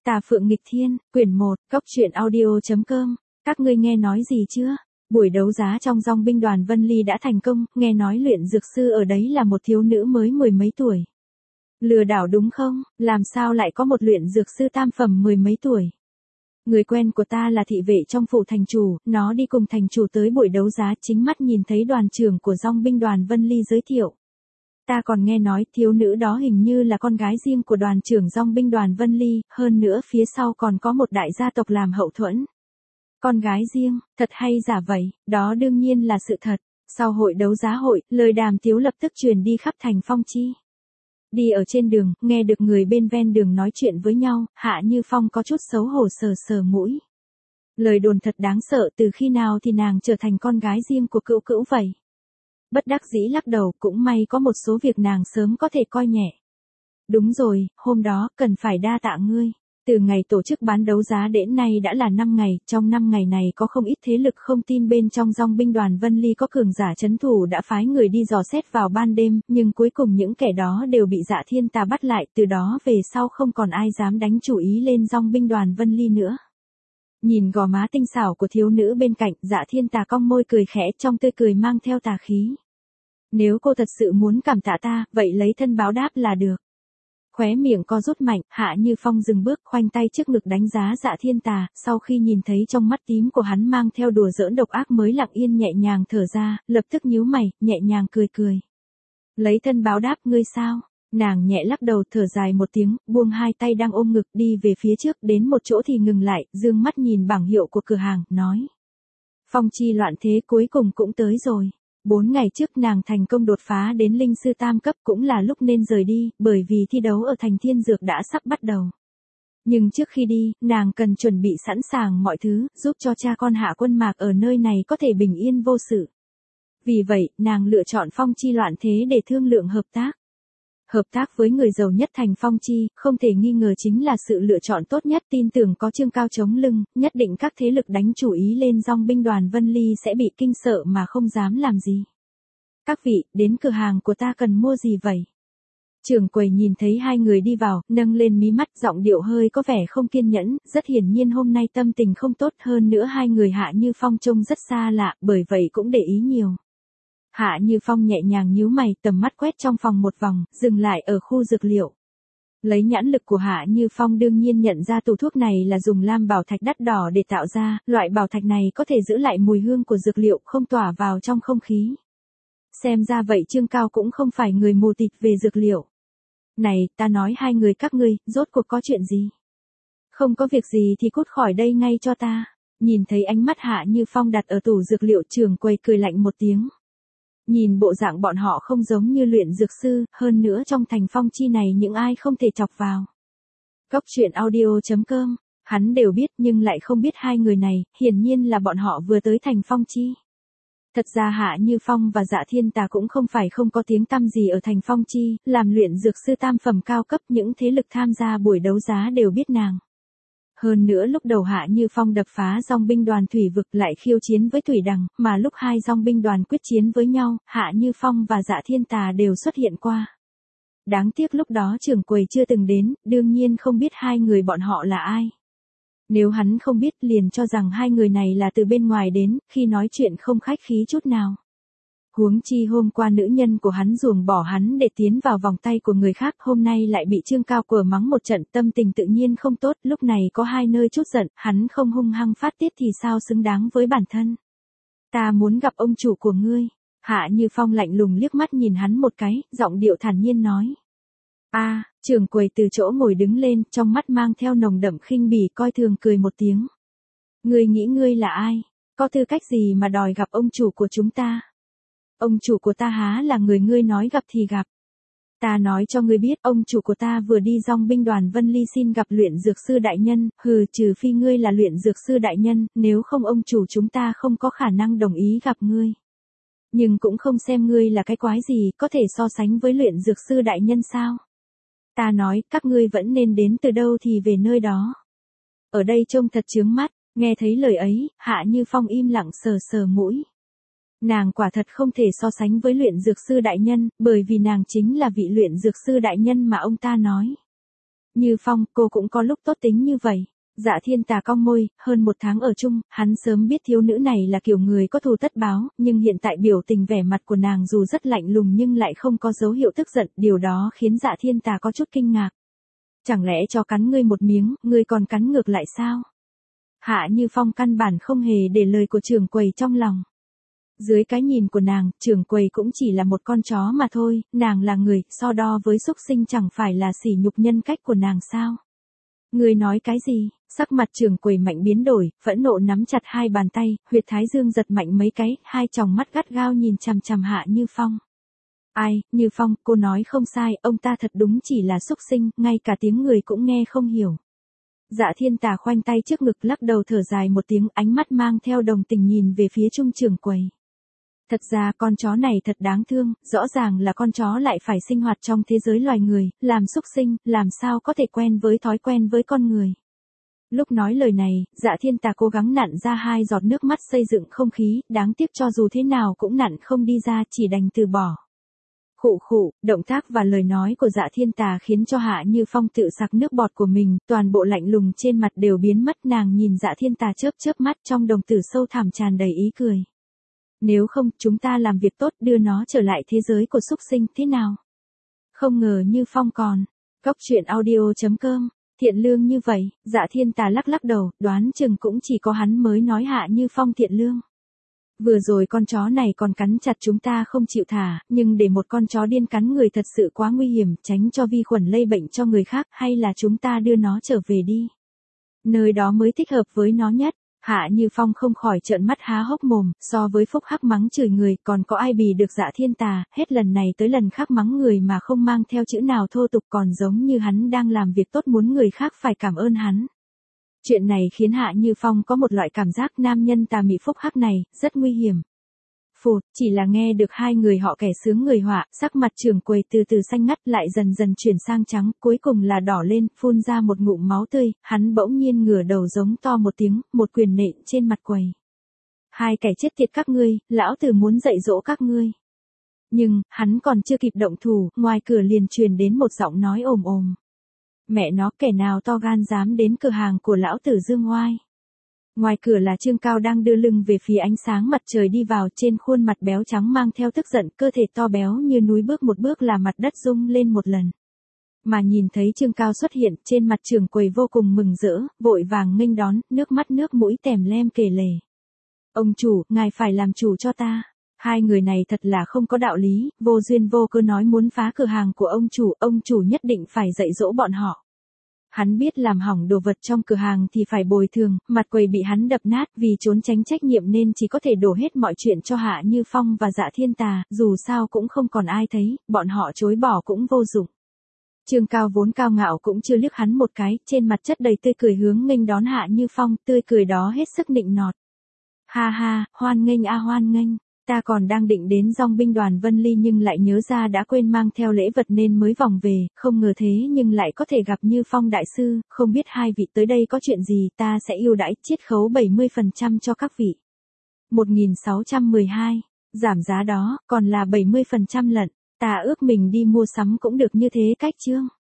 Tà Phượng Nghịch Thiên, quyển 1, Cốc truyện audio.com. Các ngươi nghe nói gì chưa? Buổi đấu giá trong dòng binh đoàn Vân Ly đã thành công, nghe nói luyện dược sư ở đấy là một thiếu nữ mới mười mấy tuổi. Lừa đảo đúng không? Làm sao lại có một luyện dược sư tam phẩm mười mấy tuổi? Người quen của ta là thị vệ trong phủ thành chủ, nó đi cùng thành chủ tới buổi đấu giá, chính mắt nhìn thấy đoàn trưởng của dòng binh đoàn Vân Ly giới thiệu. Ta còn nghe nói thiếu nữ đó hình như là con gái riêng của đoàn trưởng dòng binh đoàn Vân Ly, hơn nữa phía sau còn có một đại gia tộc làm hậu thuẫn. Con gái riêng, thật hay giả vậy? Đó đương nhiên là sự thật. Sau hội đấu giá hội, lời đàm tiếu lập tức truyền đi khắp thành Phong Chi. Đi ở trên đường, nghe được người bên ven đường nói chuyện với nhau, Hạ Như Phong có chút xấu hổ sờ sờ mũi. Lời đồn thật đáng sợ, từ khi nào thì nàng trở thành con gái riêng của cữu cữu vậy? Bất đắc dĩ lắc đầu, cũng may có một số việc nàng sớm có thể coi nhẹ. Đúng rồi, hôm đó, cần phải đa tạ ngươi. Từ ngày tổ chức bán đấu giá đến nay đã là 5 ngày, trong 5 ngày này có không ít thế lực không tin bên trong dòng binh đoàn Vân Ly có cường giả trấn thủ đã phái người đi dò xét vào ban đêm, nhưng cuối cùng những kẻ đó đều bị Dạ Thiên Tà bắt lại, từ đó về sau không còn ai dám đánh chủ ý lên dòng binh đoàn Vân Ly nữa. Nhìn gò má tinh xảo của thiếu nữ bên cạnh, Dạ Thiên Tà cong môi cười khẽ, trong tươi cười mang theo tà khí. Nếu cô thật sự muốn cảm tạ ta, vậy lấy thân báo đáp là được. Khóe miệng co rút mạnh, Hạ Như Phong dừng bước, khoanh tay trước ngực đánh giá Dạ Thiên Tà, sau khi nhìn thấy trong mắt tím của hắn mang theo đùa giỡn độc ác mới lặng yên nhẹ nhàng thở ra, lập tức nhíu mày, nhẹ nhàng cười cười. Lấy thân báo đáp ngươi sao? Nàng nhẹ lắc đầu thở dài một tiếng, buông hai tay đang ôm ngực đi về phía trước, đến một chỗ thì ngừng lại, dương mắt nhìn bảng hiệu của cửa hàng, nói. Phong Chi loạn thế cuối cùng cũng tới rồi. 4 ngày trước nàng thành công đột phá đến linh sư tam cấp, cũng là lúc nên rời đi, bởi vì thi đấu ở thành Thiên Dược đã sắp bắt đầu. Nhưng trước khi đi, nàng cần chuẩn bị sẵn sàng mọi thứ, giúp cho cha con Hạ Quân Mạc ở nơi này có thể bình yên vô sự. Vì vậy, nàng lựa chọn Phong Chi loạn thế để thương lượng hợp tác. Hợp tác với người giàu nhất thành Phong Chi, không thể nghi ngờ chính là sự lựa chọn tốt nhất, tin tưởng có Trương Cao chống lưng, nhất định các thế lực đánh chủ ý lên dòng binh đoàn Vân Ly sẽ bị kinh sợ mà không dám làm gì. Các vị, đến cửa hàng của ta cần mua gì vậy? Trưởng quầy nhìn thấy hai người đi vào, nâng lên mí mắt, giọng điệu hơi có vẻ không kiên nhẫn, rất hiển nhiên hôm nay tâm tình không tốt, hơn nữa hai người Hạ Như Phong trông rất xa lạ, bởi vậy cũng để ý nhiều. Hạ Như Phong nhẹ nhàng nhíu mày, tầm mắt quét trong phòng một vòng, dừng lại ở khu dược liệu. Lấy nhãn lực của Hạ Như Phong đương nhiên nhận ra tủ thuốc này là dùng lam bảo thạch đắt đỏ để tạo ra, loại bảo thạch này có thể giữ lại mùi hương của dược liệu, không tỏa vào trong không khí. Xem ra vậy Trương Cao cũng không phải người mù tịt về dược liệu. Này, ta nói hai người các ngươi, rốt cuộc có chuyện gì? Không có việc gì thì cút khỏi đây ngay cho ta. Nhìn thấy ánh mắt Hạ Như Phong đặt ở tủ dược liệu, trưởng quầy cười lạnh một tiếng. Nhìn bộ dạng bọn họ không giống như luyện dược sư, hơn nữa trong thành Phong Chi này những ai không thể chọc vào. Cốc truyện audio.com, hắn đều biết nhưng lại không biết hai người này, hiển nhiên là bọn họ vừa tới thành Phong Chi. Thật ra Hạ Như Phong và Dạ Thiên Tà cũng không phải không có tiếng tăm gì ở thành Phong Chi, làm luyện dược sư tam phẩm cao cấp, những thế lực tham gia buổi đấu giá đều biết nàng. Hơn nữa lúc đầu Hạ Như Phong đập phá dòng binh đoàn thủy vực lại khiêu chiến với Thủy Đằng, mà lúc hai dòng binh đoàn quyết chiến với nhau, Hạ Như Phong và Dạ Thiên Tà đều xuất hiện qua. Đáng tiếc lúc đó trưởng quầy chưa từng đến, đương nhiên không biết hai người bọn họ là ai. Nếu hắn không biết liền cho rằng hai người này là từ bên ngoài đến, khi nói chuyện không khách khí chút nào. Huống chi hôm qua nữ nhân của hắn ruồng bỏ hắn để tiến vào vòng tay của người khác, hôm nay lại bị Trương Cao quở mắng một trận, tâm tình tự nhiên không tốt, lúc này có hai nơi chút giận, hắn không hung hăng phát tiết thì sao xứng đáng với bản thân. Ta muốn gặp ông chủ của ngươi. Hạ Như Phong lạnh lùng liếc mắt nhìn hắn một cái, giọng điệu thản nhiên nói. Trưởng quầy từ chỗ ngồi đứng lên, trong mắt mang theo nồng đậm khinh bỉ, coi thường cười một tiếng. Ngươi nghĩ ngươi là ai? Có tư cách gì mà đòi gặp ông chủ của chúng ta? Ông chủ của ta há là người ngươi nói gặp thì gặp. Ta nói cho ngươi biết, ông chủ của ta vừa đi dòng binh đoàn Vân Ly xin gặp luyện dược sư đại nhân, trừ phi ngươi là luyện dược sư đại nhân, nếu không ông chủ chúng ta không có khả năng đồng ý gặp ngươi. Nhưng cũng không xem ngươi là cái quái gì, có thể so sánh với luyện dược sư đại nhân sao? Ta nói, các ngươi vẫn nên đến từ đâu thì về nơi đó. Ở đây trông thật chướng mắt, nghe thấy lời ấy, Hạ Như Phong im lặng sờ sờ mũi. Nàng quả thật không thể so sánh với luyện dược sư đại nhân, bởi vì nàng chính là vị luyện dược sư đại nhân mà ông ta nói. Như Phong, cô cũng có lúc tốt tính như vậy. Dạ Thiên Tà cong môi, hơn 1 tháng ở chung, hắn sớm biết thiếu nữ này là kiểu người có thù tất báo, nhưng hiện tại biểu tình vẻ mặt của nàng dù rất lạnh lùng nhưng lại không có dấu hiệu tức giận, điều đó khiến Dạ Thiên Tà có chút kinh ngạc. Chẳng lẽ cho cắn ngươi một miếng, ngươi còn cắn ngược lại sao? Hạ Như Phong căn bản không hề để lời của trưởng quầy trong lòng. Dưới cái nhìn của nàng, trưởng quầy cũng chỉ là một con chó mà thôi, nàng là người, so đo với súc sinh chẳng phải là sỉ nhục nhân cách của nàng sao? Ngươi nói cái gì? Sắc mặt trưởng quầy mạnh biến đổi, phẫn nộ nắm chặt hai bàn tay, huyệt thái dương giật mạnh mấy cái, hai tròng mắt gắt gao nhìn chằm chằm Hạ Như Phong. Ai, Như Phong, cô nói không sai, ông ta thật đúng chỉ là súc sinh, ngay cả tiếng người cũng nghe không hiểu. Dạ Thiên Tà khoanh tay trước ngực lắc đầu thở dài một tiếng, ánh mắt mang theo đồng tình nhìn về phía trung trưởng quầy. Thật ra con chó này thật đáng thương, rõ ràng là con chó lại phải sinh hoạt trong thế giới loài người, làm súc sinh, làm sao có thể quen với thói quen với con người. Lúc nói lời này, Dạ Thiên Tà cố gắng nặn ra 2 giọt nước mắt xây dựng không khí, đáng tiếc cho dù thế nào cũng nặn không đi ra, chỉ đành từ bỏ. Khụ khụ, động tác và lời nói của Dạ Thiên Tà khiến cho Hạ Như Phong tự sặc nước bọt của mình, toàn bộ lạnh lùng trên mặt đều biến mất, nàng nhìn Dạ Thiên Tà chớp chớp mắt, trong đồng tử sâu thẳm tràn đầy ý cười. Nếu không, chúng ta làm việc tốt đưa nó trở lại thế giới của súc sinh, thế nào? Không ngờ Như Phong còn. Cóc truyện audio.com, thiện lương như vậy, Dạ Thiên Tà lắc lắc đầu, đoán chừng cũng chỉ có hắn mới nói Hạ Như Phong thiện lương. Vừa rồi con chó này còn cắn chặt chúng ta không chịu thả, nhưng để một con chó điên cắn người thật sự quá nguy hiểm, tránh cho vi khuẩn lây bệnh cho người khác, hay là chúng ta đưa nó trở về đi. Nơi đó mới thích hợp với nó nhất. Hạ Như Phong không khỏi trợn mắt há hốc mồm, so với phúc hắc mắng chửi người, còn có ai bì được Dạ Thiên Tà, hết lần này tới lần khác mắng người mà không mang theo chữ nào thô tục, còn giống như hắn đang làm việc tốt muốn người khác phải cảm ơn hắn. Chuyện này khiến Hạ Như Phong có một loại cảm giác nam nhân tà mị phúc hắc này, rất nguy hiểm. Phụt, chỉ là nghe được hai người họ kẻ sướng người họa, sắc mặt trưởng quầy từ từ xanh ngắt lại dần dần chuyển sang trắng, cuối cùng là đỏ lên, phun ra một ngụm máu tươi, hắn bỗng nhiên ngửa đầu giống to một tiếng, một quyền nện trên mặt quầy. Hai kẻ chết tiệt các ngươi, lão tử muốn dạy dỗ các ngươi. Nhưng, hắn còn chưa kịp động thủ, ngoài cửa liền truyền đến một giọng nói ồm ồm. Mẹ nó, kẻ nào to gan dám đến cửa hàng của lão tử dương oai. Ngoài cửa là Trương Cao đang đưa lưng về phía ánh sáng mặt trời đi vào, trên khuôn mặt béo trắng mang theo tức giận, cơ thể to béo như núi bước một bước là mặt đất rung lên một lần. Mà nhìn thấy Trương Cao xuất hiện, trên mặt trưởng quầy vô cùng mừng rỡ, vội vàng nghênh đón, nước mắt nước mũi tèm lem kể lể. Ông chủ, ngài phải làm chủ cho ta. Hai người này thật là không có đạo lý, vô duyên vô cớ nói muốn phá cửa hàng của ông chủ nhất định phải dạy dỗ bọn họ. Hắn biết làm hỏng đồ vật trong cửa hàng thì phải bồi thường, mặt quầy bị hắn đập nát vì trốn tránh trách nhiệm nên chỉ có thể đổ hết mọi chuyện cho Hạ Như Phong và Dạ Thiên Tà, dù sao cũng không còn ai thấy, bọn họ chối bỏ cũng vô dụng. Trương Cao vốn cao ngạo cũng chưa liếc hắn một cái, trên mặt chất đầy tươi cười hướng nghênh đón Hạ Như Phong, tươi cười đó hết sức nịnh nọt. Ha ha, hoan nghênh a hoan nghênh. Ta còn đang định đến dong binh đoàn Vân Ly nhưng lại nhớ ra đã quên mang theo lễ vật nên mới vòng về, không ngờ thế nhưng lại có thể gặp Như Phong đại sư, không biết hai vị tới đây có chuyện gì, ta sẽ ưu đãi chiết khấu 70% cho các vị. 1612, giảm giá đó, còn là 70% lận, ta ước mình đi mua sắm cũng được như thế cách chương.